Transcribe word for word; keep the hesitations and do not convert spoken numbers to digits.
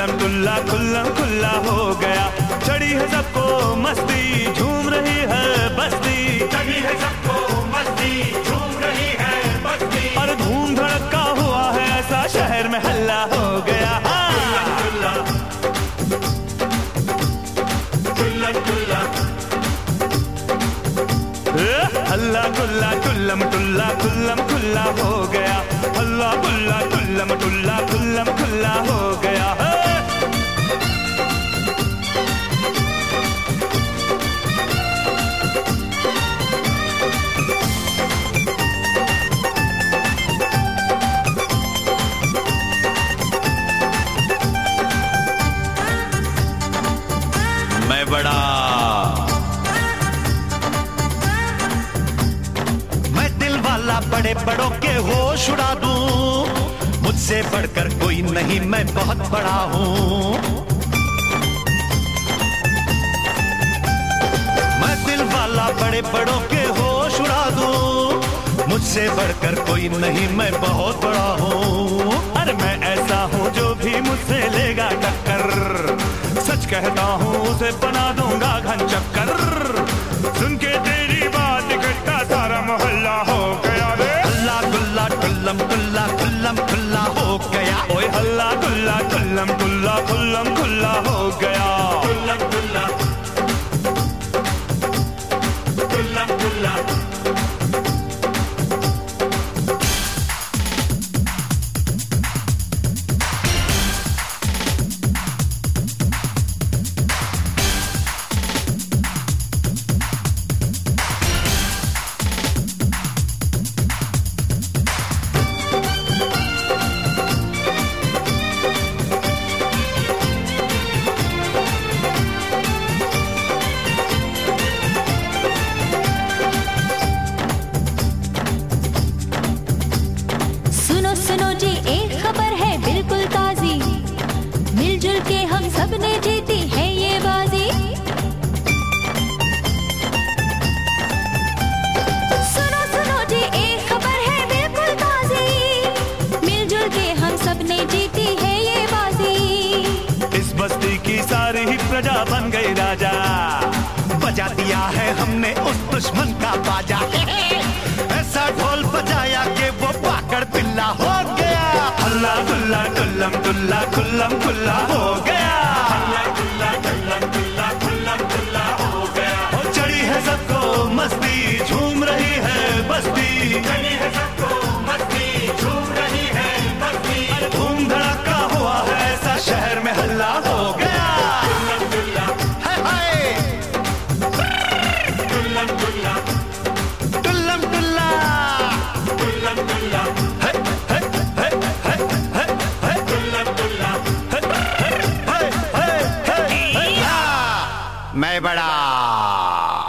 टुल्लम टुल्ला खुल्लम खुल्ला हो गया। चढ़ी है सबको मस्ती, झूम रही है बस्ती। चढ़ी है सबको मस्ती, झूम रही है बस्ती। और धूम धड़का हुआ है ऐसा शहर में हल्ला हो गया। हल्ला गुल्ला टुल्लम टुल्ला खुल्लम खुल्ला हो गया। हल्ला गुल्ला टुल्लम टुल्ला खुल्लम खुल्ला हो गया। मैं बड़ा बड़े बड़ों के होश उड़ा दूं, मुझसे बढ़कर कोई नहीं, मैं बहुत बड़ा हूं। मैं दिल वाला बड़े बड़ों के होश उड़ा दूं, मुझसे बढ़कर कोई नहीं, मैं बहुत बड़ा हूं। अरे मैं ऐसा हूँ जो भी मुझसे लेगा टक्कर, सच कहता हूँ उसे बना दूंगा घन चक्कर। सुन के तेरी बात इकट्ठा सारा मोहल्ला हो गया। हल्ला गुल्ला टुल्लम टुल्ला खुल्लम खुल्ला हो गया। ओए हल्ला गुल्ला टुल्लम टुल्ला खुल्लम खुल्ला हो गया। टुल्लम टुल्ला टुल्लम टुल्ला। सुनो जी एक खबर है बिल्कुल ताजी, मिलजुल के हम सब ने जीती है ये बाजी। सुनो सुनो जी एक खबर है बिल्कुल ताजी, मिलजुल के हम सब ने जीती है ये बाजी। इस बस्ती की सारी ही प्रजा बन गई राजा, बजा दिया है हमने उस दुश्मन का बाजा। ऐसा ढोल बजाया कि वो पाकड़ पिल्ला हो गया। हल्ला गुल्ला टुल्लम टुल्ला खुल्लम खुल्ला हो गया। हल्ला गुल्ला टुल्लम टुल्ला खुल्लम खुल्ला हो गया। और चढ़ी है सबको मस्ती, झूम रही है बस्ती। चढ़ी है सबको मस्ती, झूम रही है बस्ती। धूम धड़का हुआ है ऐसा शहर में हल्ला हो गया। टुल्लम टुल्ला हाय हाय टुल्लम टुल्ला टुल्लम टुल्ला टुल्लम टुल्ला है है है है है है टुल्लम टुल्ला। मैं बड़ा